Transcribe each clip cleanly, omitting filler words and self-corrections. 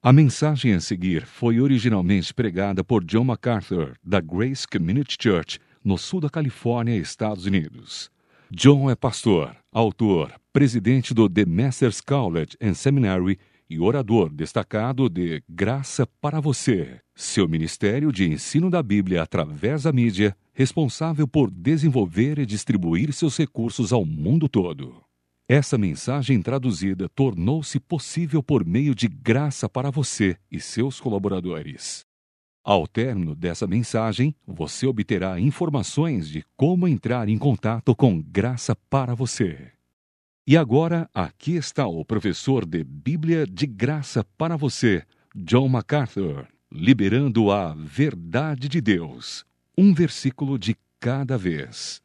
A mensagem a seguir foi originalmente pregada por John MacArthur, da Grace Community Church, no sul da Califórnia, Estados Unidos. John é pastor, autor, presidente do The Masters College and Seminary e orador destacado de Graça para Você, seu ministério de ensino da Bíblia através da mídia, responsável por desenvolver e distribuir seus recursos ao mundo todo. Essa mensagem traduzida tornou-se possível por meio de Graça para Você e seus colaboradores. Ao término dessa mensagem, você obterá informações de como entrar em contato com Graça para Você. E agora, aqui está o professor de Bíblia de Graça para Você, John MacArthur, liberando a verdade de Deus, um versículo de cada vez.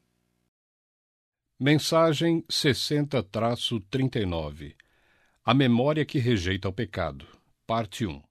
Mensagem 60-39 A memória que rejeita o pecado, parte 1.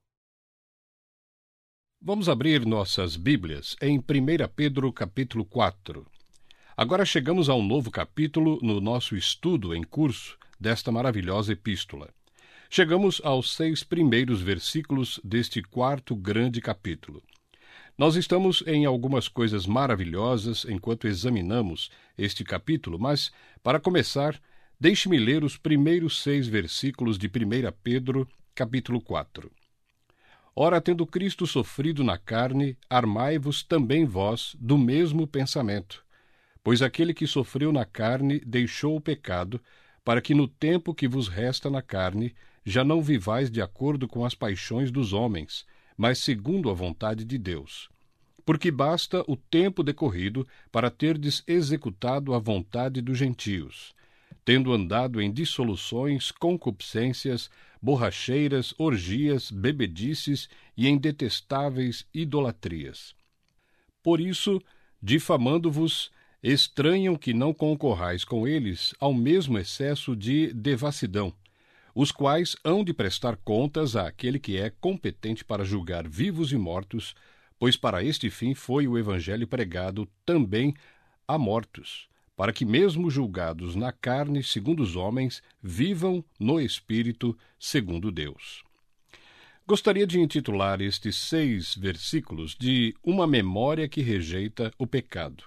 Vamos abrir nossas Bíblias em 1 Pedro capítulo 4. Agora chegamos a um novo capítulo no nosso estudo em curso desta maravilhosa epístola. Chegamos aos 6 primeiros versículos deste quarto grande capítulo. Nós estamos em algumas coisas maravilhosas enquanto examinamos este capítulo, mas, para começar, deixe-me ler os primeiros 6 versículos de 1 Pedro, capítulo 4. Ora, tendo Cristo sofrido na carne, armai-vos também vós do mesmo pensamento. Pois aquele que sofreu na carne deixou o pecado, para que no tempo que vos resta na carne já não vivais de acordo com as paixões dos homens, mas segundo a vontade de Deus. Porque basta o tempo decorrido para terdes executado a vontade dos gentios, tendo andado em dissoluções, concupiscências, borracheiras, orgias, bebedices e em detestáveis idolatrias. Por isso, difamando-vos, estranham que não concorrais com eles ao mesmo excesso de devassidão, os quais hão de prestar contas àquele que é competente para julgar vivos e mortos, pois para este fim foi o Evangelho pregado também a mortos, para que mesmo julgados na carne segundo os homens, vivam no Espírito segundo Deus. Gostaria de intitular estes 6 versículos de Uma memória que rejeita o pecado.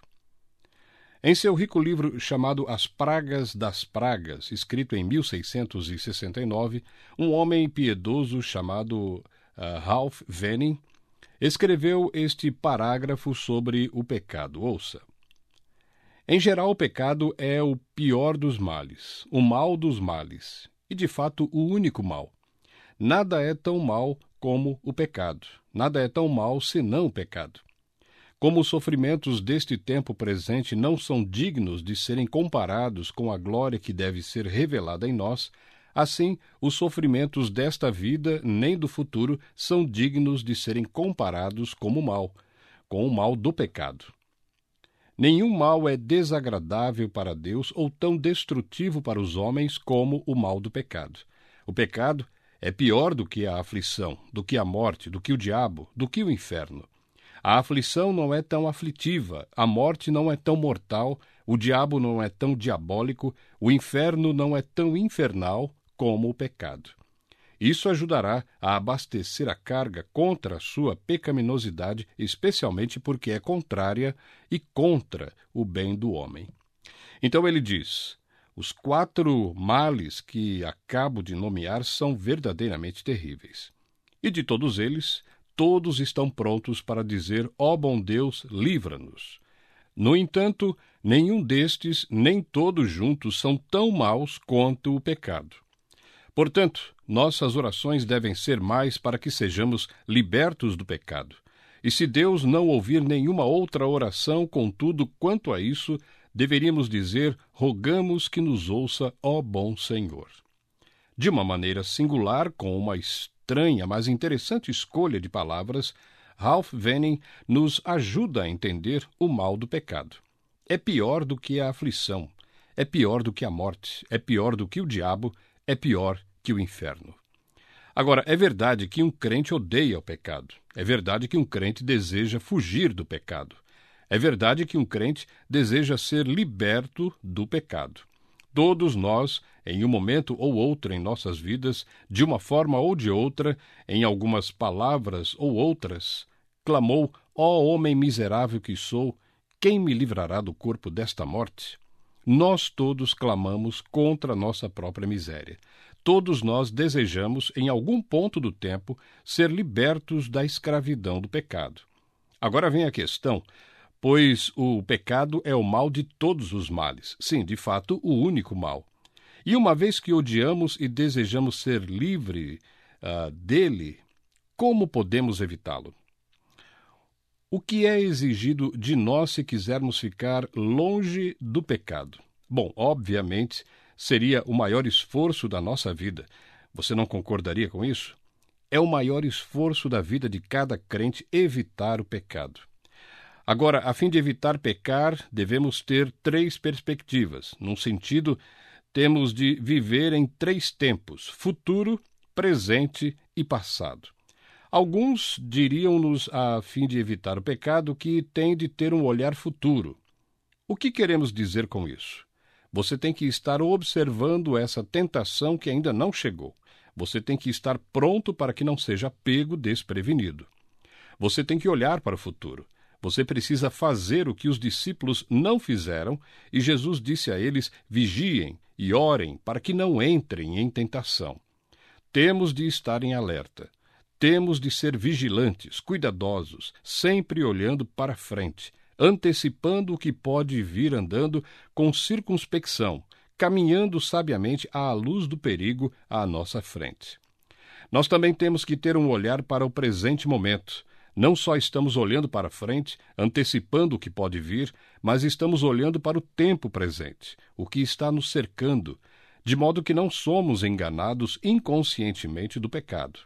Em seu rico livro chamado As Pragas das Pragas, escrito em 1669, um homem piedoso chamado Ralph Venning escreveu este parágrafo sobre o pecado. Ouça. Em geral, o pecado é o pior dos males, o mal dos males, e de fato o único mal. Nada é tão mal como o pecado, nada é tão mal senão o pecado. Como os sofrimentos deste tempo presente não são dignos de serem comparados com a glória que deve ser revelada em nós, assim, os sofrimentos desta vida nem do futuro são dignos de serem comparados com o mal do pecado. Nenhum mal é desagradável para Deus ou tão destrutivo para os homens como o mal do pecado. O pecado é pior do que a aflição, do que a morte, do que o diabo, do que o inferno. A aflição não é tão aflitiva, a morte não é tão mortal, o diabo não é tão diabólico, o inferno não é tão infernal como o pecado. Isso ajudará a abastecer a carga contra a sua pecaminosidade, especialmente porque é contrária e contra o bem do homem. Então ele diz, os 4 males que acabo de nomear são verdadeiramente terríveis. E de todos eles, todos estão prontos para dizer, ó bom Deus, livra-nos. No entanto, nenhum destes, nem todos juntos, são tão maus quanto o pecado. Portanto, nossas orações devem ser mais para que sejamos libertos do pecado. E se Deus não ouvir nenhuma outra oração, contudo, quanto a isso, deveríamos dizer, rogamos que nos ouça, ó bom Senhor. De uma maneira singular, com uma estranha, mas interessante escolha de palavras, Ralph Venning nos ajuda a entender o mal do pecado. É pior do que a aflição, é pior do que a morte, é pior do que o diabo, é pior que o inferno. Agora, é verdade que um crente odeia o pecado. É verdade que um crente deseja fugir do pecado. É verdade que um crente deseja ser liberto do pecado. Todos nós, em um momento ou outro em nossas vidas, de uma forma ou de outra, em algumas palavras ou outras, clamou: ó homem miserável que sou, quem me livrará do corpo desta morte? Nós todos clamamos contra a nossa própria miséria. Todos nós desejamos, em algum ponto do tempo, ser libertos da escravidão do pecado. Agora vem a questão, pois o pecado é o mal de todos os males. Sim, de fato, o único mal. E uma vez que odiamos e desejamos ser livre dele, como podemos evitá-lo? O que é exigido de nós se quisermos ficar longe do pecado? Bom, obviamente, seria o maior esforço da nossa vida. Você não concordaria com isso? É o maior esforço da vida de cada crente evitar o pecado. Agora, a fim de evitar pecar, devemos ter 3 perspectivas. Num sentido, temos de viver em 3 tempos: futuro, presente e passado. Alguns diriam-nos, a fim de evitar o pecado, que tem de ter um olhar futuro. O que queremos dizer com isso? Você tem que estar observando essa tentação que ainda não chegou. Você tem que estar pronto para que não seja pego desprevenido. Você tem que olhar para o futuro. Você precisa fazer o que os discípulos não fizeram, e Jesus disse a eles: vigiem e orem para que não entrem em tentação. Temos de estar em alerta. Temos de ser vigilantes, cuidadosos, sempre olhando para frente, antecipando o que pode vir, andando com circunspecção, caminhando sabiamente à luz do perigo à nossa frente. Nós também temos que ter um olhar para o presente momento. Não só estamos olhando para frente, antecipando o que pode vir, mas estamos olhando para o tempo presente, o que está nos cercando, de modo que não somos enganados inconscientemente do pecado.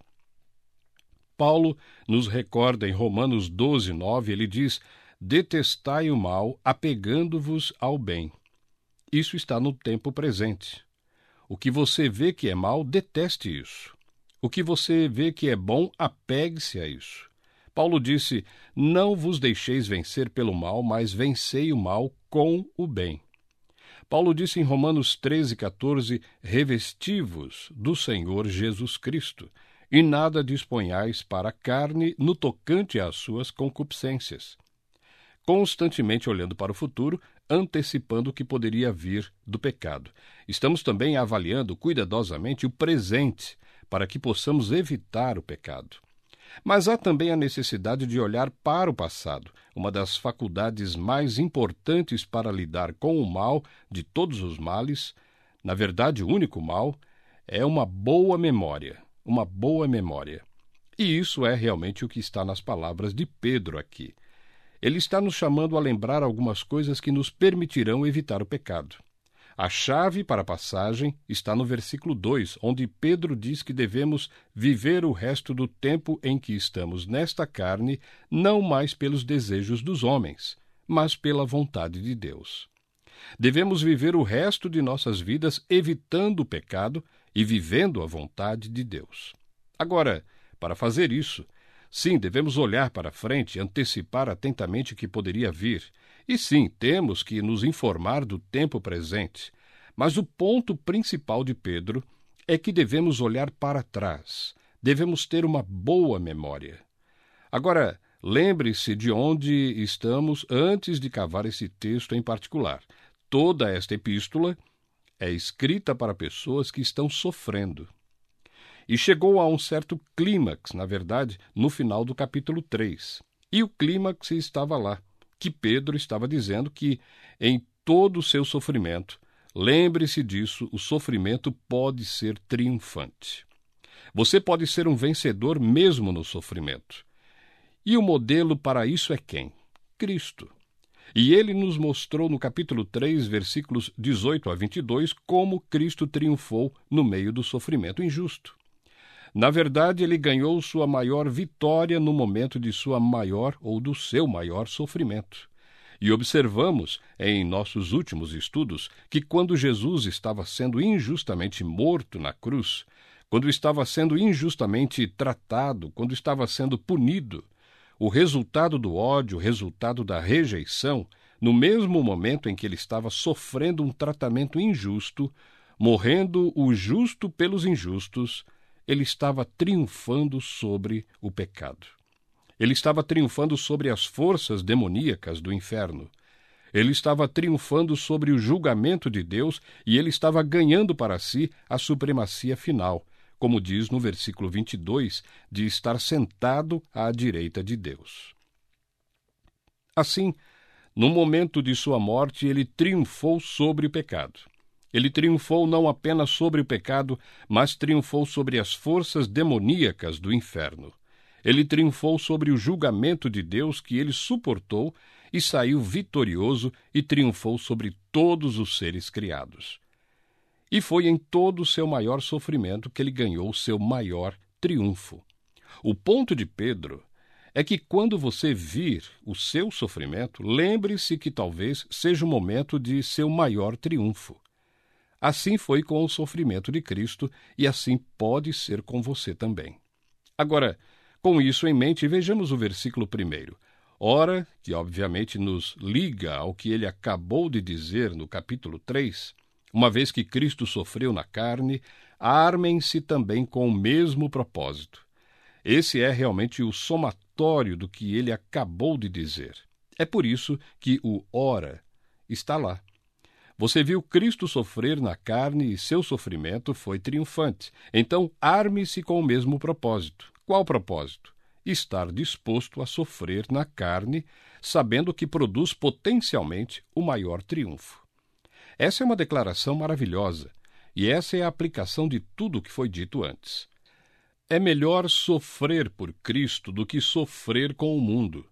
Paulo nos recorda em Romanos 12, 9, ele diz: detestai o mal, apegando-vos ao bem. Isso está no tempo presente. O que você vê que é mal, deteste isso. O que você vê que é bom, apegue-se a isso. Paulo disse: não vos deixeis vencer pelo mal, mas vencei o mal com o bem. Paulo disse em Romanos 13, 14, revesti-vos do Senhor Jesus Cristo, e nada disponhais para a carne no tocante às suas concupiscências. Constantemente olhando para o futuro, antecipando o que poderia vir do pecado. Estamos também avaliando cuidadosamente o presente, para que possamos evitar o pecado. Mas há também a necessidade de olhar para o passado, uma das faculdades mais importantes para lidar com o mal de todos os males, na verdade o único mal, é uma boa memória. Uma boa memória. E isso é realmente o que está nas palavras de Pedro aqui. Ele está nos chamando a lembrar algumas coisas que nos permitirão evitar o pecado. A chave para a passagem está no versículo 2, onde Pedro diz que devemos viver o resto do tempo em que estamos nesta carne, não mais pelos desejos dos homens, mas pela vontade de Deus. Devemos viver o resto de nossas vidas evitando o pecado e vivendo a vontade de Deus. Agora, para fazer isso, sim, devemos olhar para frente e antecipar atentamente o que poderia vir. E sim, temos que nos informar do tempo presente. Mas o ponto principal de Pedro é que devemos olhar para trás. Devemos ter uma boa memória. Agora, lembre-se de onde estamos antes de cavar esse texto em particular. Toda esta epístola é escrita para pessoas que estão sofrendo. E chegou a um certo clímax, na verdade, no final do capítulo 3. E o clímax estava lá, que Pedro estava dizendo que, em todo o seu sofrimento, lembre-se disso, o sofrimento pode ser triunfante. Você pode ser um vencedor mesmo no sofrimento. E o modelo para isso é quem? Cristo. E ele nos mostrou no capítulo 3, versículos 18 a 22, como Cristo triunfou no meio do sofrimento injusto. Na verdade, ele ganhou sua maior vitória no momento de sua maior ou do seu maior sofrimento. E observamos, em nossos últimos estudos, que quando Jesus estava sendo injustamente morto na cruz, quando estava sendo injustamente tratado, quando estava sendo punido, o resultado do ódio, o resultado da rejeição, no mesmo momento em que ele estava sofrendo um tratamento injusto, morrendo o justo pelos injustos, ele estava triunfando sobre o pecado. Ele estava triunfando sobre as forças demoníacas do inferno. Ele estava triunfando sobre o julgamento de Deus e ele estava ganhando para si a supremacia final, como diz no versículo 22, de estar sentado à direita de Deus. Assim, no momento de sua morte, ele triunfou sobre o pecado. Ele triunfou não apenas sobre o pecado, mas triunfou sobre as forças demoníacas do inferno. Ele triunfou sobre o julgamento de Deus que ele suportou e saiu vitorioso e triunfou sobre todos os seres criados. E foi em todo o seu maior sofrimento que ele ganhou o seu maior triunfo. O ponto de Pedro é que quando você vir o seu sofrimento, lembre-se que talvez seja o momento de seu maior triunfo. Assim foi com o sofrimento de Cristo e assim pode ser com você também. Agora, com isso em mente, vejamos o versículo 1. Ora, que obviamente nos liga ao que ele acabou de dizer no capítulo 3, uma vez que Cristo sofreu na carne, armem-se também com o mesmo propósito. Esse é realmente o somatório do que ele acabou de dizer. É por isso que o ora está lá. Você viu Cristo sofrer na carne e seu sofrimento foi triunfante. Então, arme-se com o mesmo propósito. Qual propósito? Estar disposto a sofrer na carne, sabendo que produz potencialmente o maior triunfo. Essa é uma declaração maravilhosa, e essa é a aplicação de tudo o que foi dito antes. É melhor sofrer por Cristo do que sofrer com o mundo.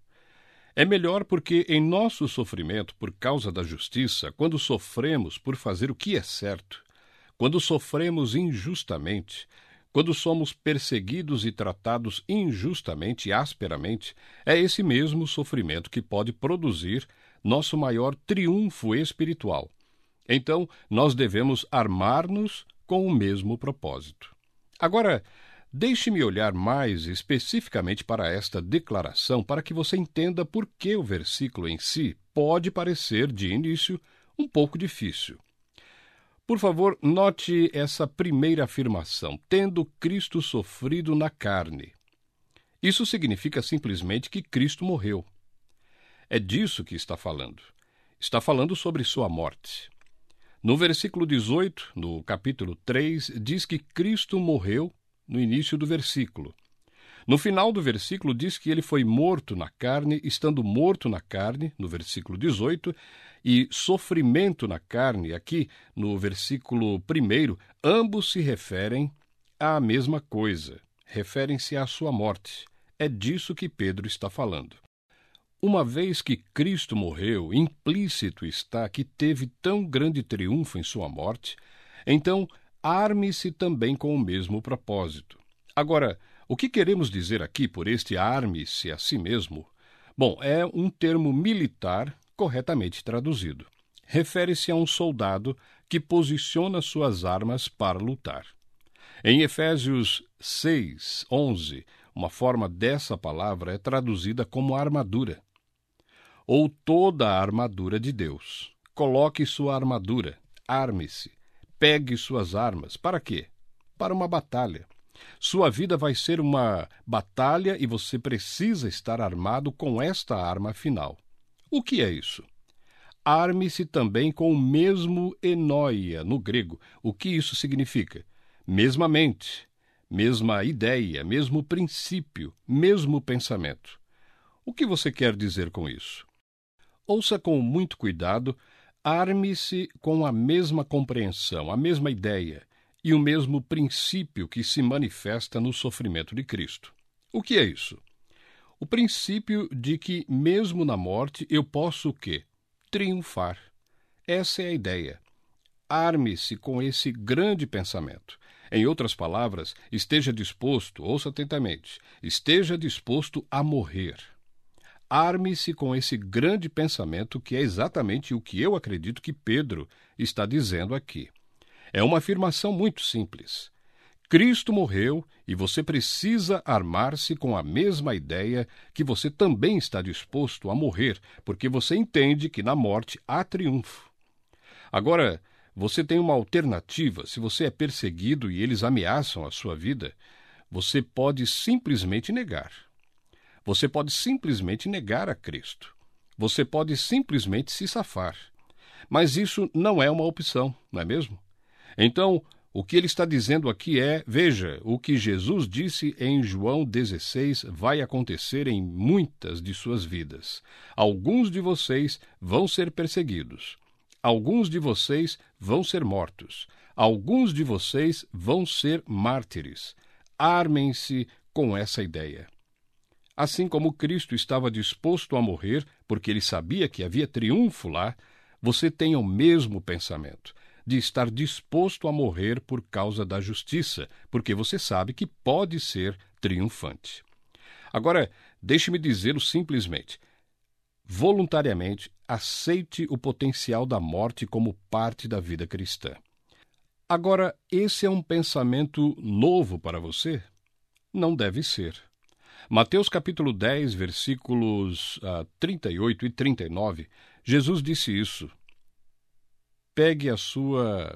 É melhor porque em nosso sofrimento por causa da justiça, quando sofremos por fazer o que é certo, quando sofremos injustamente, quando somos perseguidos e tratados injustamente e asperamente, é esse mesmo sofrimento que pode produzir nosso maior triunfo espiritual. Então, nós devemos armar-nos com o mesmo propósito. Agora, deixe-me olhar mais especificamente para esta declaração para que você entenda por que o versículo em si pode parecer, de início, um pouco difícil. Por favor, note essa primeira afirmação, tendo Cristo sofrido na carne. Isso significa simplesmente que Cristo morreu. É disso que está falando. Está falando sobre sua morte. No versículo 18, no capítulo 3, diz que Cristo morreu no início do versículo. No final do versículo diz que ele foi morto na carne, estando morto na carne, no versículo 18, e sofrimento na carne, aqui no versículo 1, ambos se referem à mesma coisa, referem-se à sua morte. É disso que Pedro está falando. Uma vez que Cristo morreu, implícito está que teve tão grande triunfo em sua morte, então arme-se também com o mesmo propósito. Agora, o que queremos dizer aqui por este arme-se a si mesmo? Bom, é um termo militar corretamente traduzido. Refere-se a um soldado que posiciona suas armas para lutar. Em Efésios 6:11, uma forma dessa palavra é traduzida como armadura. Ou toda a armadura de Deus. Coloque sua armadura, arme-se, pegue suas armas. Para quê? Para uma batalha. Sua vida vai ser uma batalha e você precisa estar armado com esta arma final. O que é isso? Arme-se também com o mesmo enóia, no grego. O que isso significa? Mesma mente, mesma ideia, mesmo princípio, mesmo pensamento. O que você quer dizer com isso? Ouça com muito cuidado, arme-se com a mesma compreensão, a mesma ideia e o mesmo princípio que se manifesta no sofrimento de Cristo. O que é isso? O princípio de que, mesmo na morte, eu posso o quê? Triunfar. Essa é a ideia. Arme-se com esse grande pensamento. Em outras palavras, esteja disposto, ouça atentamente, esteja disposto a morrer. Arme-se com esse grande pensamento que é exatamente o que eu acredito que Pedro está dizendo aqui. É uma afirmação muito simples. Cristo morreu e você precisa armar-se com a mesma ideia que você também está disposto a morrer, porque você entende que na morte há triunfo. Agora, você tem uma alternativa. Se você é perseguido e eles ameaçam a sua vida, você pode simplesmente negar. Você pode simplesmente negar a Cristo. Você pode simplesmente se safar. Mas isso não é uma opção, não é mesmo? Então, o que ele está dizendo aqui é, veja, o que Jesus disse em João 16 vai acontecer em muitas de suas vidas. Alguns de vocês vão ser perseguidos. Alguns de vocês vão ser mortos. Alguns de vocês vão ser mártires. Armem-se com essa ideia. Assim como Cristo estava disposto a morrer, porque ele sabia que havia triunfo lá, você tem o mesmo pensamento, de estar disposto a morrer por causa da justiça, porque você sabe que pode ser triunfante. Agora, deixe-me dizê-lo simplesmente. Voluntariamente, aceite o potencial da morte como parte da vida cristã. Agora, esse é um pensamento novo para você? Não deve ser. Mateus capítulo 10, versículos 38 e 39, Jesus disse isso. Pegue a sua,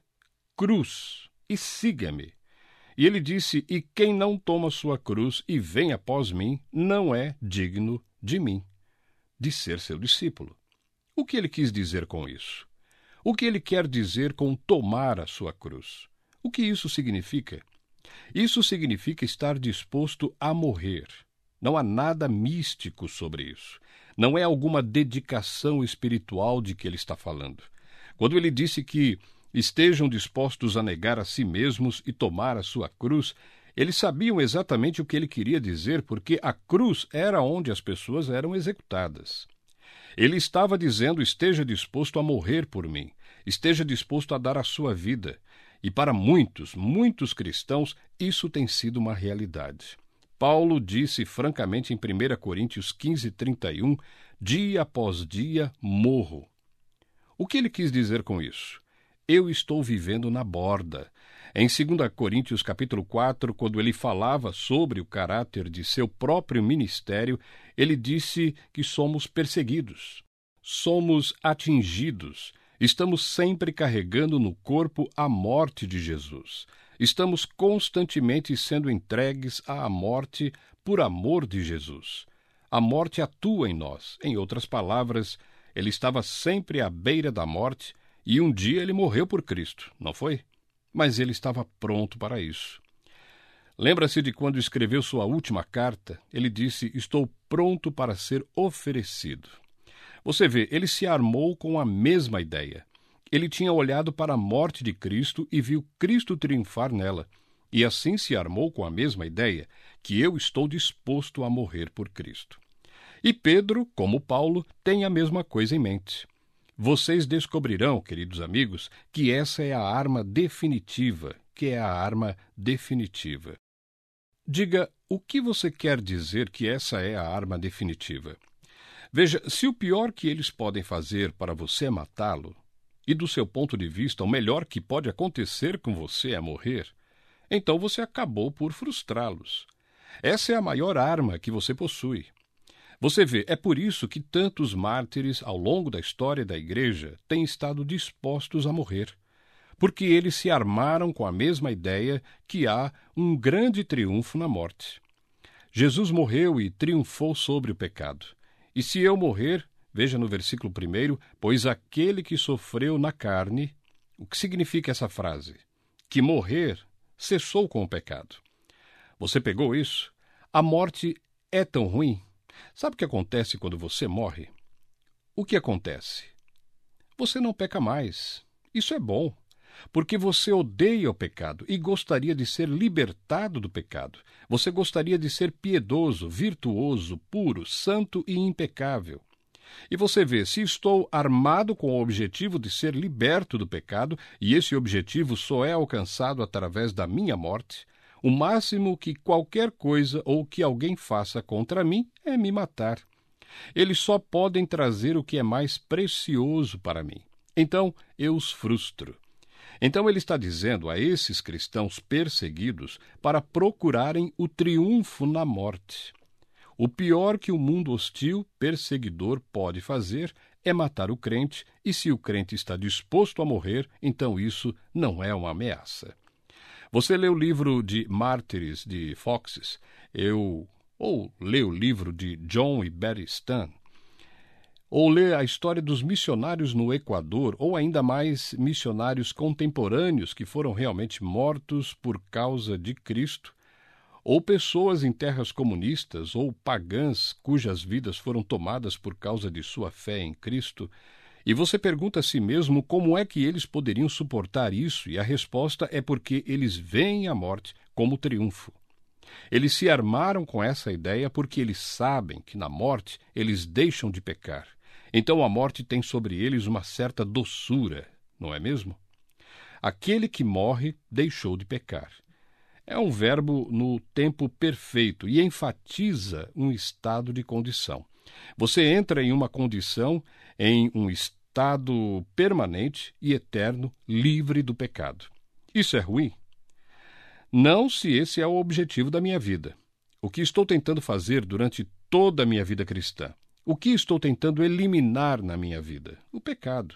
cruz, e siga-me. E ele disse, e quem não toma sua cruz e vem após mim, não é digno de mim, de ser seu discípulo. O que ele quis dizer com isso? O que ele quer dizer com tomar a sua cruz? O que isso significa? Isso significa estar disposto a morrer. Não há nada místico sobre isso. Não é alguma dedicação espiritual de que ele está falando. Quando ele disse que estejam dispostos a negar a si mesmos e tomar a sua cruz, eles sabiam exatamente o que ele queria dizer, porque a cruz era onde as pessoas eram executadas. Ele estava dizendo, esteja disposto a morrer por mim, esteja disposto a dar a sua vida. E para muitos, muitos cristãos, isso tem sido uma realidade. Paulo disse francamente em 1 Coríntios 15, 31, dia após dia morro. O que ele quis dizer com isso? Eu estou vivendo na borda. Em 2 Coríntios capítulo 4, quando ele falava sobre o caráter de seu próprio ministério, ele disse que somos perseguidos, somos atingidos, estamos sempre carregando no corpo a morte de Jesus. Estamos constantemente sendo entregues à morte por amor de Jesus. A morte atua em nós. Em outras palavras, ele estava sempre à beira da morte e um dia ele morreu por Cristo, não foi? Mas ele estava pronto para isso. Lembra-se de quando escreveu sua última carta? Ele disse, estou pronto para ser oferecido. Você vê, ele se armou com a mesma ideia. Ele tinha olhado para a morte de Cristo e viu Cristo triunfar nela. E assim se armou com a mesma ideia, que eu estou disposto a morrer por Cristo. E Pedro, como Paulo, tem a mesma coisa em mente. Vocês descobrirão, queridos amigos, que essa é a arma definitiva, Diga, o que você quer dizer que essa é a arma definitiva? Veja, se o pior que eles podem fazer para você é matá-lo, e do seu ponto de vista o melhor que pode acontecer com você é morrer, então você acabou por frustrá-los. Essa é a maior arma que você possui. Você vê, é por isso que tantos mártires ao longo da história da Igreja têm estado dispostos a morrer, porque eles se armaram com a mesma ideia que há um grande triunfo na morte. Jesus morreu e triunfou sobre o pecado. E se eu morrer, veja no versículo 1, pois aquele que sofreu na carne, o que significa essa frase? Que morrer cessou com o pecado. Você pegou isso? A morte é tão ruim? Sabe o que acontece quando você morre? O que acontece? Você não peca mais. Isso é bom, porque você odeia o pecado e gostaria de ser libertado do pecado. Você gostaria de ser piedoso, virtuoso, puro, santo e impecável. E você vê, se estou armado com o objetivo de ser liberto do pecado, e esse objetivo só é alcançado através da minha morte, o máximo que qualquer coisa ou que alguém faça contra mim é me matar. Eles só podem trazer o que é mais precioso para mim. Então, eu os frustro. Então ele está dizendo a esses cristãos perseguidos para procurarem o triunfo na morte. O pior que o mundo hostil, perseguidor, pode fazer é matar o crente, e se o crente está disposto a morrer, então isso não é uma ameaça. Você lê o livro de Mártires de Foxes, ou lê o livro de John e Betty Stan, ou lê a história dos missionários no Equador, ou ainda mais missionários contemporâneos que foram realmente mortos por causa de Cristo, ou pessoas em terras comunistas ou pagãs cujas vidas foram tomadas por causa de sua fé em Cristo, e você pergunta a si mesmo como é que eles poderiam suportar isso, e a resposta é porque eles veem a morte como triunfo. Eles se armaram com essa ideia porque eles sabem que na morte eles deixam de pecar. Então a morte tem sobre eles uma certa doçura, não é mesmo? Aquele que morre deixou de pecar. É um verbo no tempo perfeito e enfatiza um estado de condição. Você entra em uma condição, em um estado permanente e eterno, livre do pecado. Isso é ruim? Não, se esse é o objetivo da minha vida. O que estou tentando fazer durante toda a minha vida cristã? O que estou tentando eliminar na minha vida? O pecado.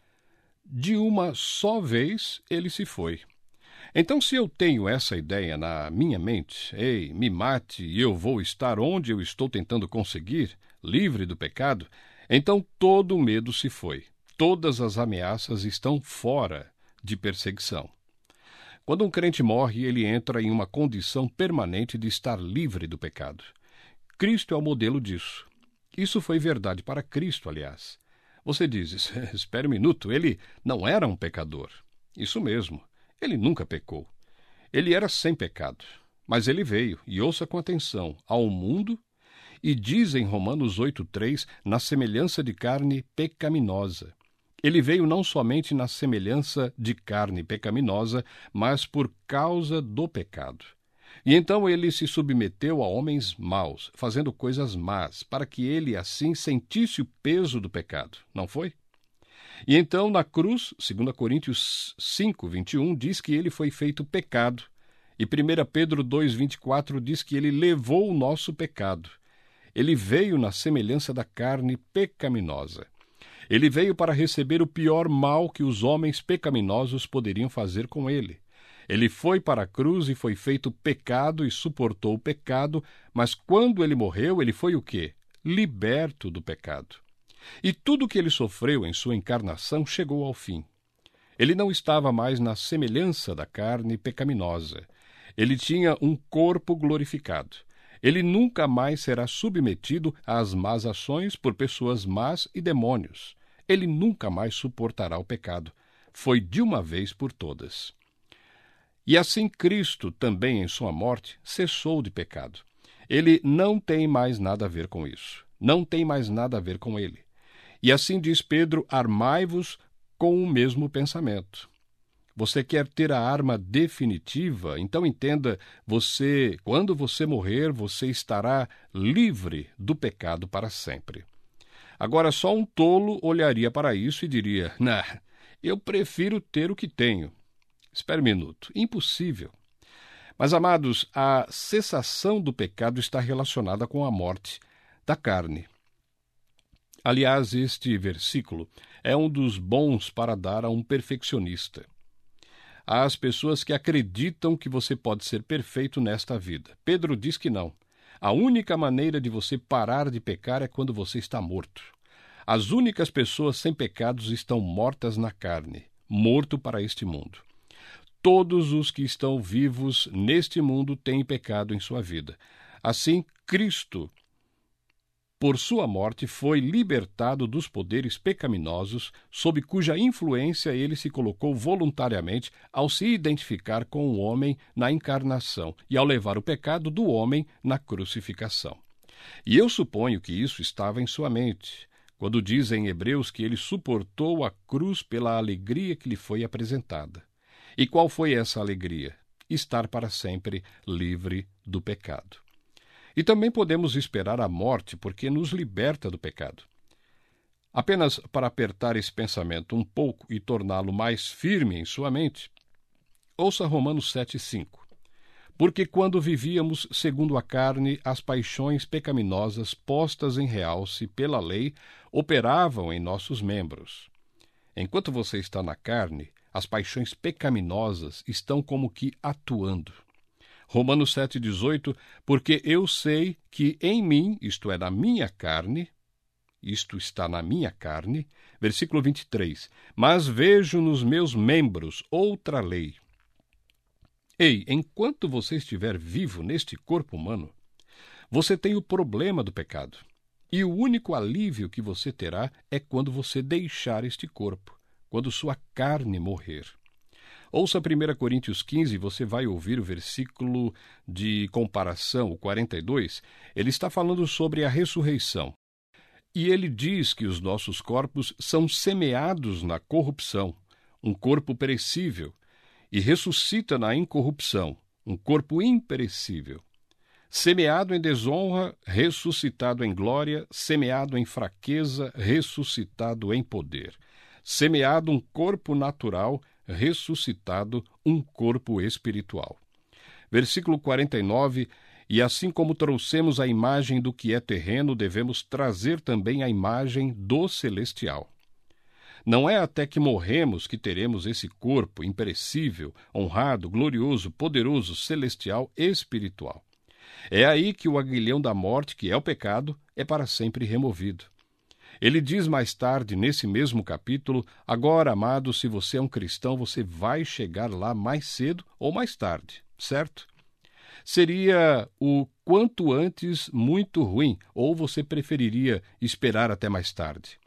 De uma só vez ele se foi. Então, se eu tenho essa ideia na minha mente, ei, me mate e eu vou estar onde eu estou tentando conseguir, livre do pecado, então todo o medo se foi. Todas as ameaças estão fora de perseguição. Quando um crente morre, ele entra em uma condição permanente de estar livre do pecado. Cristo é o modelo disso. Isso foi verdade para Cristo, aliás. Você diz, espere um minuto, ele não era um pecador. Isso mesmo. Ele nunca pecou. Ele era sem pecado. Mas ele veio, e ouça com atenção, ao mundo, e diz em Romanos 8,3, na semelhança de carne pecaminosa. Ele veio não somente na semelhança de carne pecaminosa, mas por causa do pecado. E então ele se submeteu a homens maus, fazendo coisas más, para que ele assim sentisse o peso do pecado, não foi? E então, na cruz, 2 Coríntios 5, 21, diz que ele foi feito pecado. E 1 Pedro 2, 24 diz que ele levou o nosso pecado. Ele veio na semelhança da carne pecaminosa. Ele veio para receber o pior mal que os homens pecaminosos poderiam fazer com ele. Ele foi para a cruz e foi feito pecado e suportou o pecado, mas quando ele morreu, ele foi o quê? Liberto do pecado. E tudo o que ele sofreu em sua encarnação chegou ao fim. Ele não estava mais na semelhança da carne pecaminosa. Ele tinha um corpo glorificado. Ele nunca mais será submetido às más ações por pessoas más e demônios. Ele nunca mais suportará o pecado. Foi de uma vez por todas. E assim Cristo, também em sua morte, cessou de pecado. Ele não tem mais nada a ver com isso. Não tem mais nada a ver com ele. E assim diz Pedro, armai-vos com o mesmo pensamento. Você quer ter a arma definitiva? Então entenda, quando você morrer, você estará livre do pecado para sempre. Agora, só um tolo olharia para isso e diria, eu prefiro ter o que tenho. Espere um minuto, impossível. Mas, amados, a cessação do pecado está relacionada com a morte da carne. Aliás, este versículo é um dos bons para dar a um perfeccionista. Há as pessoas que acreditam que você pode ser perfeito nesta vida. Pedro diz que não. A única maneira de você parar de pecar é quando você está morto. As únicas pessoas sem pecados estão mortas na carne, morto para este mundo. Todos os que estão vivos neste mundo têm pecado em sua vida. Assim, Cristo, por sua morte, foi libertado dos poderes pecaminosos, sob cuja influência ele se colocou voluntariamente ao se identificar com o homem na encarnação e ao levar o pecado do homem na crucificação. E eu suponho que isso estava em sua mente, quando diz em Hebreus que ele suportou a cruz pela alegria que lhe foi apresentada. E qual foi essa alegria? Estar para sempre livre do pecado. E também podemos esperar a morte, porque nos liberta do pecado. Apenas para apertar esse pensamento um pouco e torná-lo mais firme em sua mente, ouça Romanos 7,5. Porque quando vivíamos segundo a carne, as paixões pecaminosas postas em realce pela lei operavam em nossos membros. Enquanto você está na carne, as paixões pecaminosas estão como que atuando. Romanos 7,18, porque eu sei que em mim, isto é, na minha carne, isto está na minha carne, versículo 23, mas vejo nos meus membros outra lei. Ei, enquanto você estiver vivo neste corpo humano, você tem o problema do pecado. E o único alívio que você terá é quando você deixar este corpo, quando sua carne morrer. Ouça 1 Coríntios 15, você vai ouvir o versículo de comparação, o 42. Ele está falando sobre a ressurreição. E ele diz que os nossos corpos são semeados na corrupção, um corpo perecível, e ressuscita na incorrupção, um corpo imperecível. Semeado em desonra, ressuscitado em glória, semeado em fraqueza, ressuscitado em poder. Semeado um corpo natural, ressuscitado um corpo espiritual. Versículo 49, e assim como trouxemos a imagem do que é terreno, devemos trazer também a imagem do celestial. Não é até que morremos que teremos esse corpo imperecível, honrado, glorioso, poderoso, celestial, espiritual. É aí que o aguilhão da morte, que é o pecado, é para sempre removido. Ele diz mais tarde, nesse mesmo capítulo, agora, amado, se você é um cristão, você vai chegar lá mais cedo ou mais tarde, certo? Seria o quanto antes muito ruim, ou você preferiria esperar até mais tarde?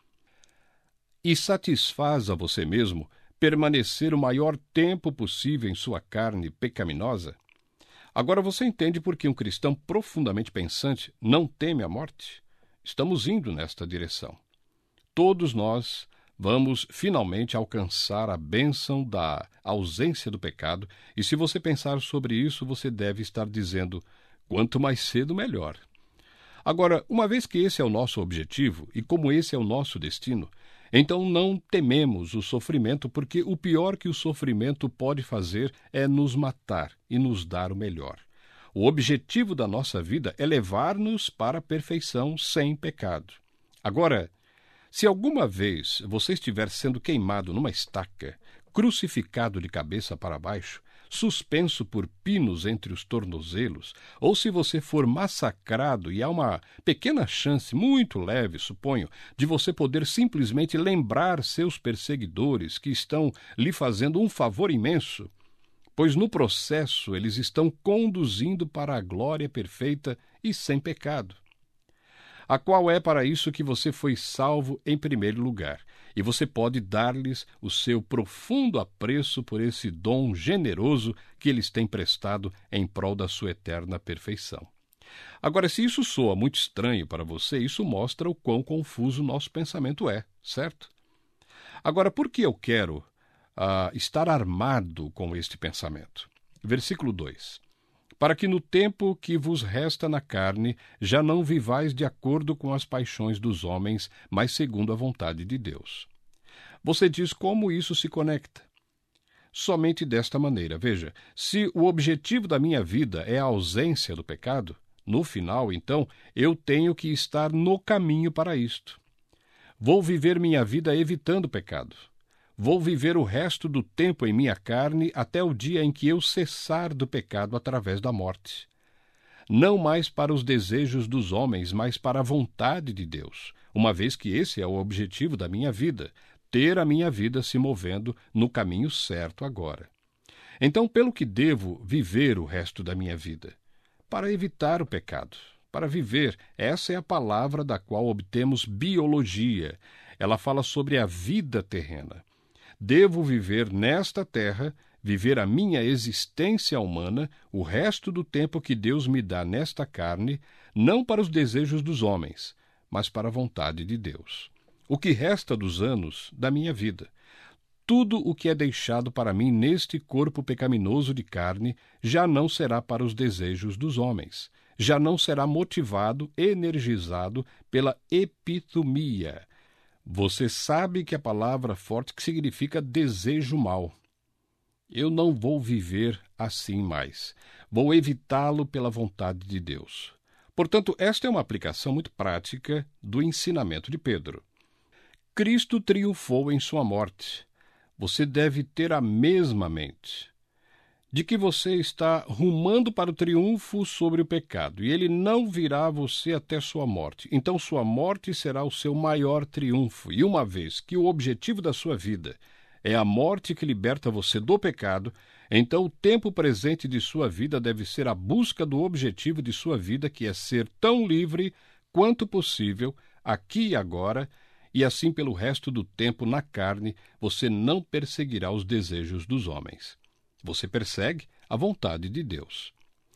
E satisfaz a você mesmo permanecer o maior tempo possível em sua carne pecaminosa? Agora você entende por que um cristão profundamente pensante não teme a morte? Estamos indo nesta direção. Todos nós vamos finalmente alcançar a bênção da ausência do pecado, e se você pensar sobre isso, você deve estar dizendo, quanto mais cedo, melhor. Agora, uma vez que esse é o nosso objetivo, e como esse é o nosso destino, então não tememos o sofrimento, porque o pior que o sofrimento pode fazer é nos matar e nos dar o melhor. O objetivo da nossa vida é levar-nos para a perfeição sem pecado. Agora, se alguma vez você estiver sendo queimado numa estaca, crucificado de cabeça para baixo, suspenso por pinos entre os tornozelos, ou se você for massacrado e há uma pequena chance, muito leve, suponho, de você poder simplesmente lembrar seus perseguidores que estão lhe fazendo um favor imenso, pois no processo eles estão conduzindo para a glória perfeita e sem pecado, a qual é para isso que você foi salvo em primeiro lugar, e você pode dar-lhes o seu profundo apreço por esse dom generoso que eles têm prestado em prol da sua eterna perfeição. Agora, se isso soa muito estranho para você, isso mostra o quão confuso nosso pensamento é, certo? Agora, por que eu quero estar armado com este pensamento? Versículo 2. Para que no tempo que vos resta na carne, já não vivais de acordo com as paixões dos homens, mas segundo a vontade de Deus. Você diz como isso se conecta? Somente desta maneira. Veja, se o objetivo da minha vida é a ausência do pecado, no final, então, eu tenho que estar no caminho para isto. Vou viver minha vida evitando o pecado. Vou viver o resto do tempo em minha carne até o dia em que eu cessar do pecado através da morte. Não mais para os desejos dos homens, mas para a vontade de Deus, uma vez que esse é o objetivo da minha vida, ter a minha vida se movendo no caminho certo agora. Então, pelo que devo viver o resto da minha vida? Para evitar o pecado, para viver. Essa é a palavra da qual obtemos biologia. Ela fala sobre a vida terrena. Devo viver nesta terra, viver a minha existência humana, o resto do tempo que Deus me dá nesta carne, não para os desejos dos homens, mas para a vontade de Deus. O que resta dos anos da minha vida, tudo o que é deixado para mim neste corpo pecaminoso de carne, já não será para os desejos dos homens, já não será motivado, energizado pela epitomia, Você sabe que a palavra forte que significa desejo mal. Eu não vou viver assim mais. Vou evitá-lo pela vontade de Deus. Portanto, esta é uma aplicação muito prática do ensinamento de Pedro. Cristo triunfou em sua morte. Você deve ter a mesma mente de que você está rumando para o triunfo sobre o pecado, e ele não virá você até sua morte. Então sua morte será o seu maior triunfo. E uma vez que o objetivo da sua vida é a morte que liberta você do pecado, então o tempo presente de sua vida deve ser a busca do objetivo de sua vida, que é ser tão livre quanto possível, aqui e agora, e assim pelo resto do tempo na carne, você não perseguirá os desejos dos homens. Você persegue a vontade de Deus.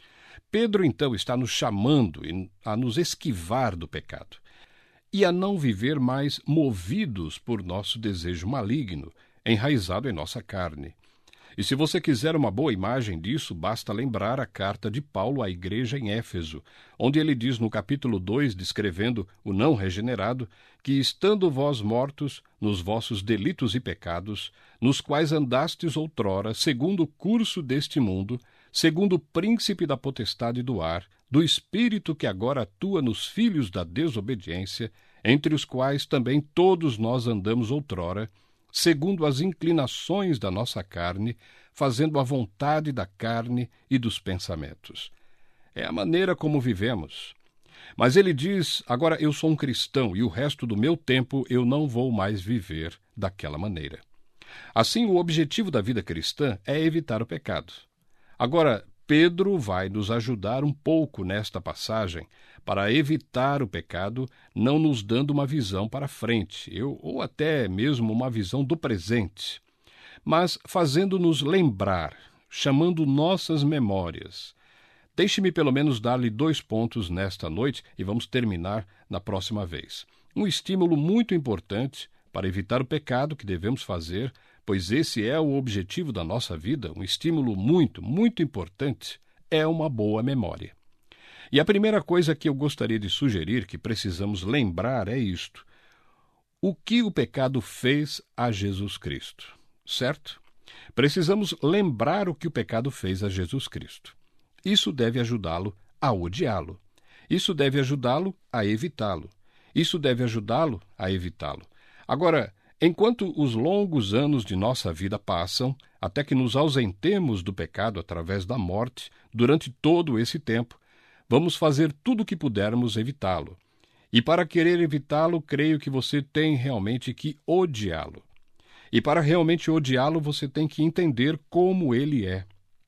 Pedro, então, está nos chamando a nos esquivar do pecado e a não viver mais movidos por nosso desejo maligno, enraizado em nossa carne. E se você quiser uma boa imagem disso, basta lembrar a carta de Paulo à igreja em Éfeso, onde ele diz no capítulo 2, descrevendo o não regenerado, que estando vós mortos nos vossos delitos e pecados, nos quais andastes outrora, segundo o curso deste mundo, segundo o príncipe da potestade do ar, do espírito que agora atua nos filhos da desobediência, entre os quais também todos nós andamos outrora, segundo as inclinações da nossa carne, fazendo a vontade da carne e dos pensamentos. É a maneira como vivemos. Mas ele diz, agora eu sou um cristão e o resto do meu tempo eu não vou mais viver daquela maneira. Assim, o objetivo da vida cristã é evitar o pecado. Agora, Pedro vai nos ajudar um pouco nesta passagem para evitar o pecado, não nos dando uma visão para frente, ou até mesmo uma visão do presente, mas fazendo-nos lembrar, chamando nossas memórias. Deixe-me pelo menos dar-lhe 2 pontos nesta noite e vamos terminar na próxima vez. Um estímulo muito importante para evitar o pecado que devemos fazer, pois esse é o objetivo da nossa vida, um estímulo muito, muito importante, é uma boa memória. E a primeira coisa que eu gostaria de sugerir que precisamos lembrar é isto: o que o pecado fez a Jesus Cristo, certo? Precisamos lembrar o que o pecado fez a Jesus Cristo. Isso deve ajudá-lo a odiá-lo. Isso deve ajudá-lo a evitá-lo. Isso deve ajudá-lo a evitá-lo. Agora, enquanto os longos anos de nossa vida passam, até que nos ausentemos do pecado através da morte, durante todo esse tempo, vamos fazer tudo o que pudermos evitá-lo. E para querer evitá-lo, creio que você tem realmente que odiá-lo. E para realmente odiá-lo, você tem que entender como ele é.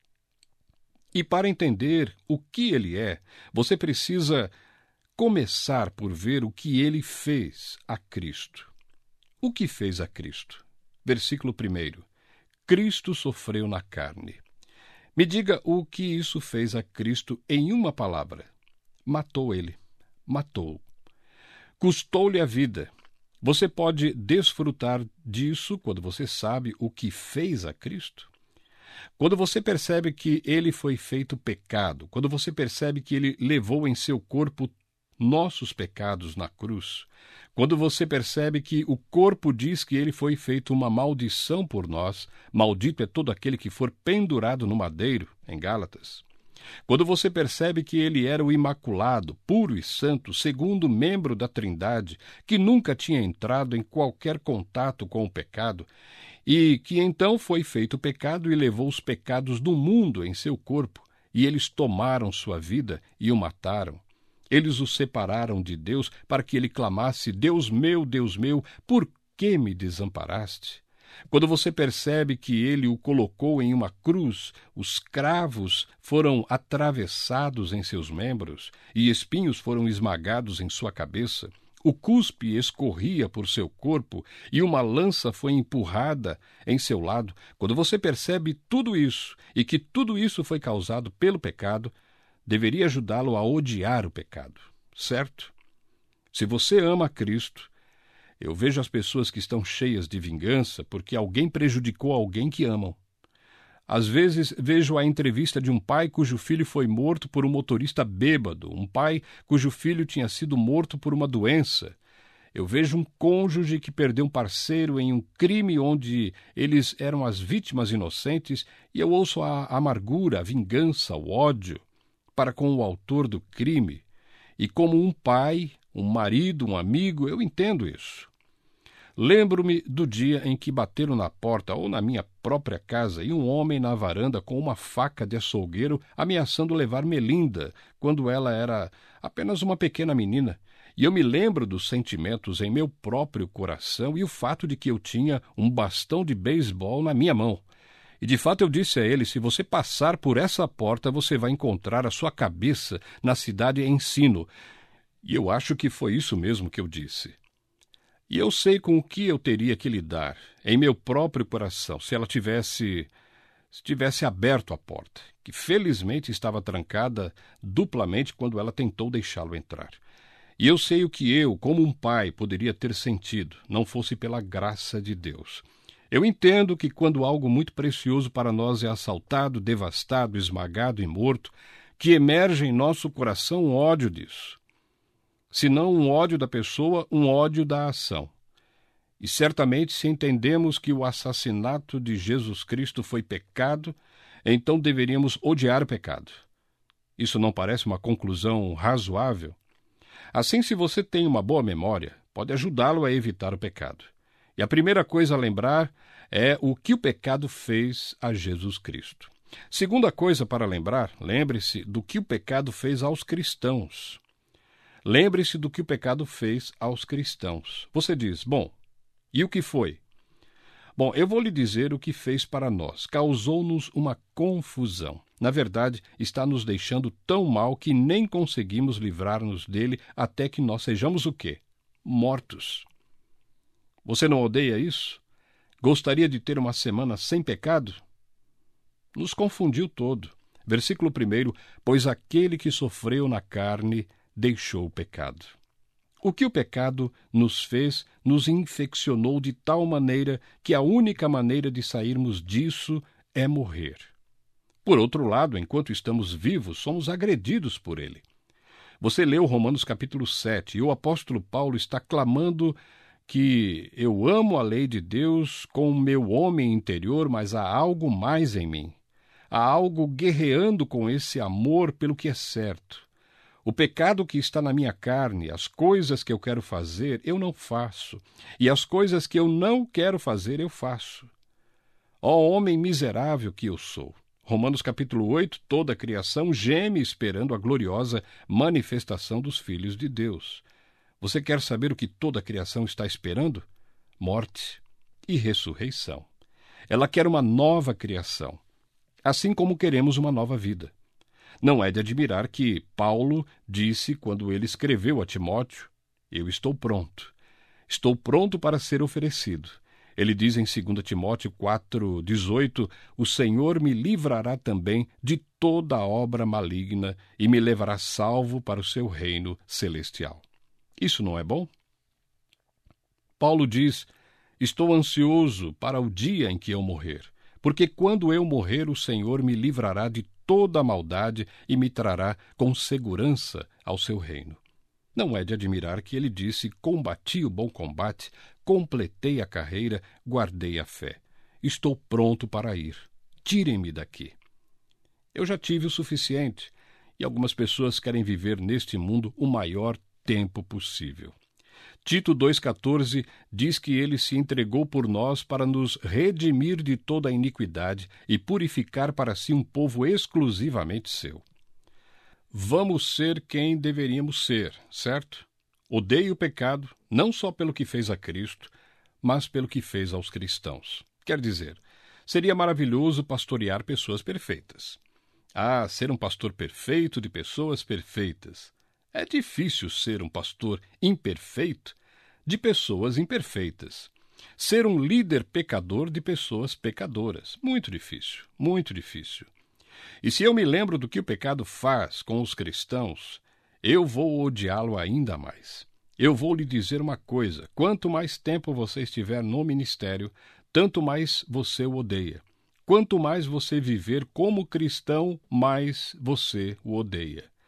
E para entender o que ele é, você precisa começar por ver o que ele fez a Cristo. O que fez a Cristo? Versículo 1. Cristo sofreu na carne. Me diga o que isso fez a Cristo em uma palavra. Matou ele. Matou. Custou-lhe a vida. Você pode desfrutar disso quando você sabe o que fez a Cristo? Quando você percebe que ele foi feito pecado, quando você percebe que ele levou em seu corpo nossos pecados na cruz, quando você percebe que o corpo diz que ele foi feito uma maldição por nós, maldito é todo aquele que for pendurado no madeiro, em Gálatas. Quando você percebe que ele era o imaculado, puro e santo, segundo membro da Trindade, que nunca tinha entrado em qualquer contato com o pecado, e que então foi feito pecado e levou os pecados do mundo em seu corpo, e eles tomaram sua vida e o mataram. Eles o separaram de Deus para que ele clamasse: Deus meu, por que me desamparaste? Quando você percebe que ele o colocou em uma cruz, os cravos foram atravessados em seus membros e espinhos foram esmagados em sua cabeça, o cuspe escorria por seu corpo e uma lança foi empurrada em seu lado, quando você percebe tudo isso e que tudo isso foi causado pelo pecado, deveria ajudá-lo a odiar o pecado, certo? Se você ama Cristo, eu vejo as pessoas que estão cheias de vingança porque alguém prejudicou alguém que amam. Às vezes vejo a entrevista de um pai cujo filho foi morto por um motorista bêbado, um pai cujo filho tinha sido morto por uma doença. Eu vejo um cônjuge que perdeu um parceiro em um crime onde eles eram as vítimas inocentes e eu ouço a amargura, a vingança, o ódio para com o autor do crime. E como um pai, um marido, um amigo, eu entendo isso. Lembro-me do dia em que bateram na porta ou na minha própria casa e um homem na varanda com uma faca de açougueiro ameaçando levar Melinda, quando ela era apenas uma pequena menina. E eu me lembro dos sentimentos em meu próprio coração e o fato de que eu tinha um bastão de beisebol na minha mão. E de fato eu disse a ele, se você passar por essa porta, você vai encontrar a sua cabeça na cidade Ensino. E eu acho que foi isso mesmo que eu disse. E eu sei com o que eu teria que lidar em meu próprio coração se ela tivesse aberto a porta, que felizmente estava trancada duplamente quando ela tentou deixá-lo entrar. E eu sei o que eu, como um pai, poderia ter sentido, não fosse pela graça de Deus. Eu entendo que quando algo muito precioso para nós é assaltado, devastado, esmagado e morto, que emerge em nosso coração um ódio disso. Se não um ódio da pessoa, um ódio da ação. E certamente, se entendemos que o assassinato de Jesus Cristo foi pecado, então deveríamos odiar o pecado. Isso não parece uma conclusão razoável? Assim, se você tem uma boa memória, pode ajudá-lo a evitar o pecado. E a primeira coisa a lembrar é o que o pecado fez a Jesus Cristo. Segunda coisa para lembrar, lembre-se do que o pecado fez aos cristãos. Lembre-se do que o pecado fez aos cristãos. Você diz, bom, e o que foi? Bom, eu vou lhe dizer o que fez para nós. Causou-nos uma confusão. Na verdade, está nos deixando tão mal que nem conseguimos livrar-nos dele até que nós sejamos o quê? Mortos. Você não odeia isso? Gostaria de ter uma semana sem pecado? Nos confundiu todo. Versículo 1, pois aquele que sofreu na carne deixou o pecado. O que o pecado nos fez, nos infeccionou de tal maneira que a única maneira de sairmos disso é morrer. Por outro lado, enquanto estamos vivos, somos agredidos por ele. Você leu Romanos capítulo 7 e o apóstolo Paulo está clamando que eu amo a lei de Deus com o meu homem interior, mas há algo mais em mim. Há algo guerreando com esse amor pelo que é certo. O pecado que está na minha carne, as coisas que eu quero fazer, eu não faço. E as coisas que eu não quero fazer, eu faço. Ó homem miserável que eu sou! Romanos capítulo 8, toda a criação geme esperando a gloriosa manifestação dos filhos de Deus. Você quer saber o que toda a criação está esperando? Morte e ressurreição. Ela quer uma nova criação, assim como queremos uma nova vida. Não é de admirar que Paulo disse quando ele escreveu a Timóteo, eu estou pronto para ser oferecido. Ele diz em 2 Timóteo 4,18, o Senhor me livrará também de toda obra maligna e me levará salvo para o seu reino celestial. Isso não é bom? Paulo diz, estou ansioso para o dia em que eu morrer, porque quando eu morrer o Senhor me livrará de toda a maldade e me trará com segurança ao seu reino. Não é de admirar que ele disse, combati o bom combate, completei a carreira, guardei a fé. Estou pronto para ir. Tirem-me daqui. Eu já tive o suficiente, e algumas pessoas querem viver neste mundo o maior tempo possível. Tito 2,14 diz que ele se entregou por nós para nos redimir de toda a iniquidade e purificar para si um povo exclusivamente seu. Vamos ser quem deveríamos ser, certo? Odeie o pecado, não só pelo que fez a Cristo, mas pelo que fez aos cristãos. Quer dizer, seria maravilhoso pastorear pessoas perfeitas. Ah, ser um pastor perfeito de pessoas perfeitas. É difícil ser um pastor imperfeito de pessoas imperfeitas. Ser um líder pecador de pessoas pecadoras. Muito difícil, muito difícil. E se eu me lembro do que o pecado faz com os cristãos, eu vou odiá-lo ainda mais. Eu vou lhe dizer uma coisa, quanto mais tempo você estiver no ministério, tanto mais você o odeia. Quanto mais você viver como cristão, mais você o odeia.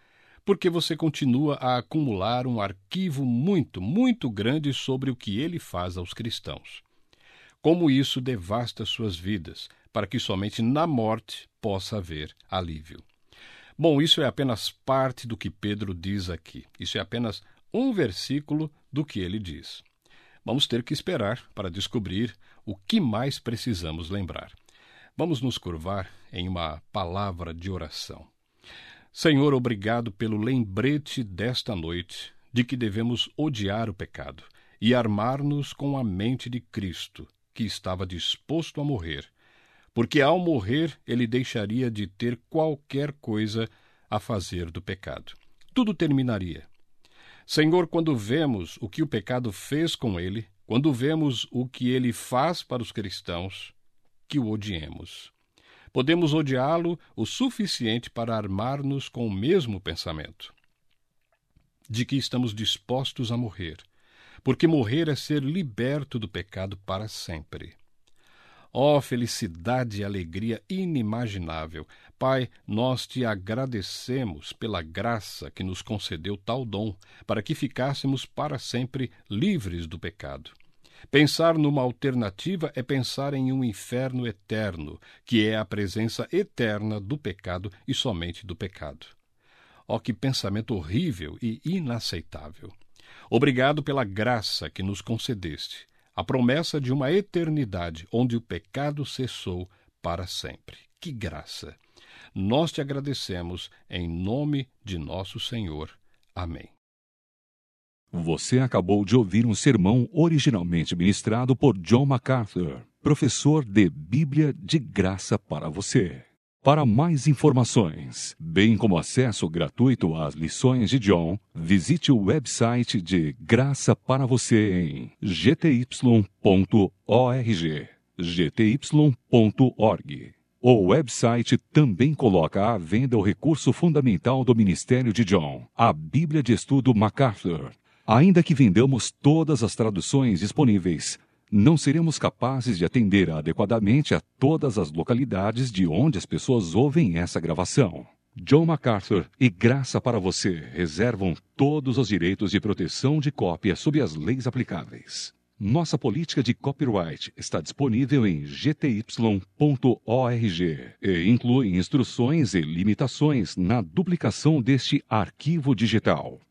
porque você continua a acumular um arquivo muito, muito grande sobre o que ele faz aos cristãos. Como isso devasta suas vidas, para que somente na morte possa haver alívio. Bom, isso é apenas parte do que Pedro diz aqui. Isso é apenas um versículo do que ele diz. Vamos ter que esperar para descobrir o que mais precisamos lembrar. Vamos nos curvar em uma palavra de oração. Senhor, obrigado pelo lembrete desta noite de que devemos odiar o pecado e armar-nos com a mente de Cristo, que estava disposto a morrer, porque ao morrer ele deixaria de ter qualquer coisa a fazer do pecado. Tudo terminaria. Senhor, quando vemos o que o pecado fez com ele, quando vemos o que ele faz para os cristãos, que o odiemos. Podemos odiá-lo o suficiente para armar-nos com o mesmo pensamento, de que estamos dispostos a morrer, porque morrer é ser liberto do pecado para sempre. Ó, felicidade e alegria inimaginável! Pai, nós te agradecemos pela graça que nos concedeu tal dom, para que ficássemos para sempre livres do pecado. Pensar numa alternativa é pensar em um inferno eterno, que é a presença eterna do pecado e somente do pecado. Ó, que pensamento horrível e inaceitável! Obrigado pela graça que nos concedeste, a promessa de uma eternidade onde o pecado cessou para sempre. Que graça! Nós te agradecemos em nome de nosso Senhor. Amém. Você acabou de ouvir um sermão originalmente ministrado por John MacArthur, professor de Bíblia de graça para você. Para mais informações, bem como acesso gratuito às lições de John, visite o website de Graça para Você em gty.org. gty.org. O website também coloca à venda o recurso fundamental do ministério de John, a Bíblia de Estudo MacArthur. Ainda que vendamos todas as traduções disponíveis, não seremos capazes de atender adequadamente a todas as localidades de onde as pessoas ouvem essa gravação. John MacArthur e Graça para Você reservam todos os direitos de proteção de cópia sob as leis aplicáveis. Nossa política de copyright está disponível em gty.org e inclui instruções e limitações na duplicação deste arquivo digital.